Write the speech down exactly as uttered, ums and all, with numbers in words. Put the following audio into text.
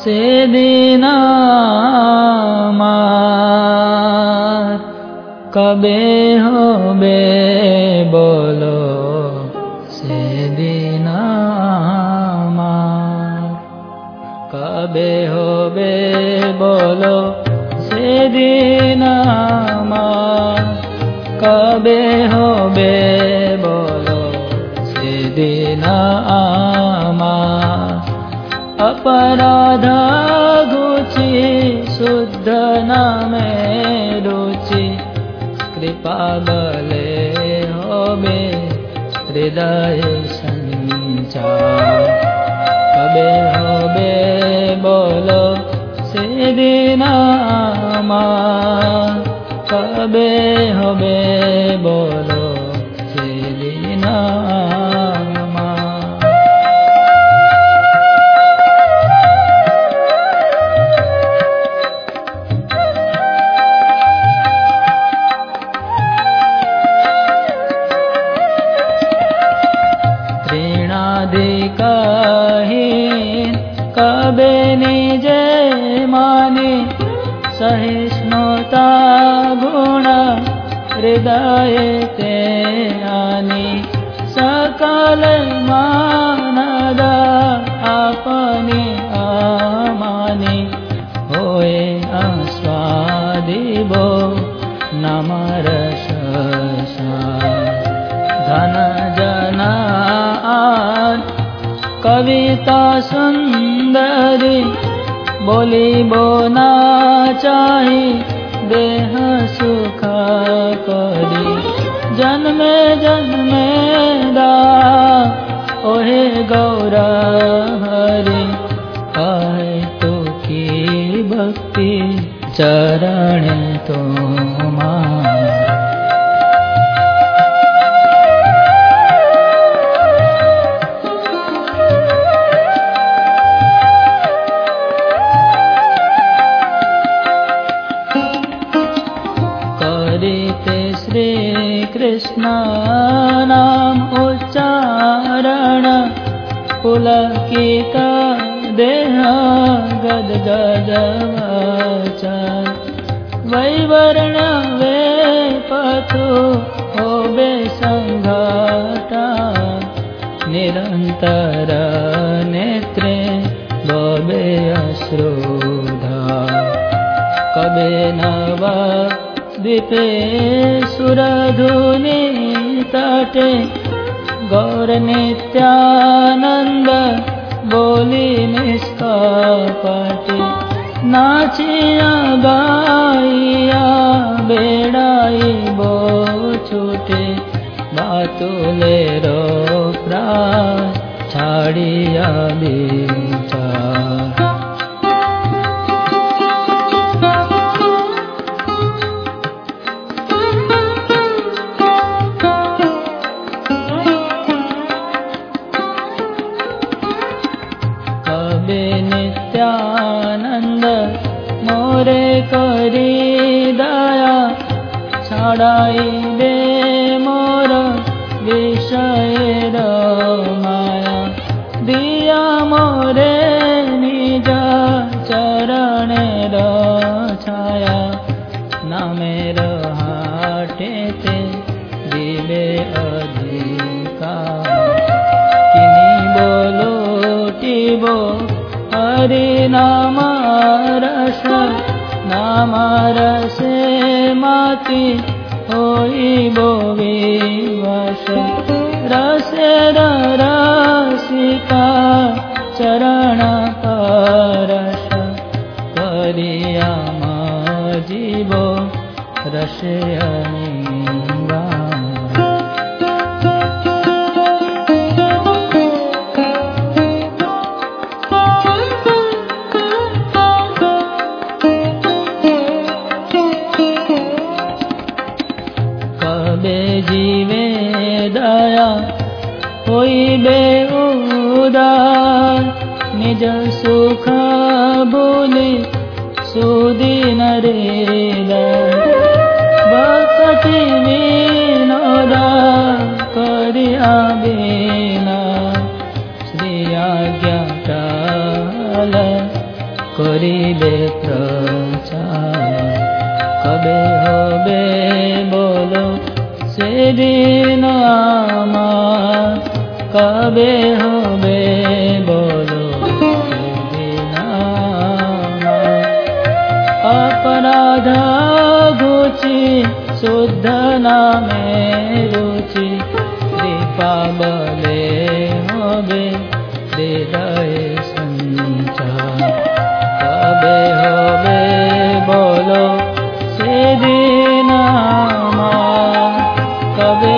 से दीना मार कबे होबे बोलो से दीना मार कबे होबे बोलो से दीना मार कबे होबे बोलो से दीना मार अपराध घुची शुद्ध नामे रुचि कृपा बले होबे हृदय संचार कबे होबे बोलो से दीना मार कबे होबे बोलो से दीना हीन कबे निजे माने सहिष्णुता गुण हृदय ते आनी सकल मानद आपनी आमानी होए आस्वादिबो नमरस धन जना कविता सुंदरी बोली बोना चाही देह सुख करी जन्मे जन्मे दा ओहे गौर हरि आए तो की भक्ति चरण तो कृष्ण नाम उच्चारण पुलकित देह गद गद वचन वैवर्ण वे पथु होबे संघट निरंतर नेत्रे बोबे अश्रुधा कबे नव द्वीपे सुरधुनि तटे गौर नित्यानंद बोली निष्कपटे नाचिया गाइया बेड़ाई बो छूटे बातुले रो प्राण छाड़िया बीचा नित्यानंद मोरे करी दया छाड़ाई दे मोर विषय माया दिया मोरे निज चरण छाया नामेर हाटे ते दिवे अधिकार किनी बोलो टिबो हरि नाम रस नाम रसे माति होइबो विवश रसे रसिका चरण परश करिया जीवो रसे अनिंगा जीवे दया होइबे उदार निज सुख बोले सुदीन रे भक्ति विनोदा करिया बिना श्री आज्ञाकाल করিবে প্রচার। কবে হবে বলো সেদিন আমার, কবে হবে বলো সেদিন আমার। अपराध घुची शुद्ध नामे रुचि, कृपा बले होबे हृदय संचार। कबे होबे बोलो सेदिन आमार, कबे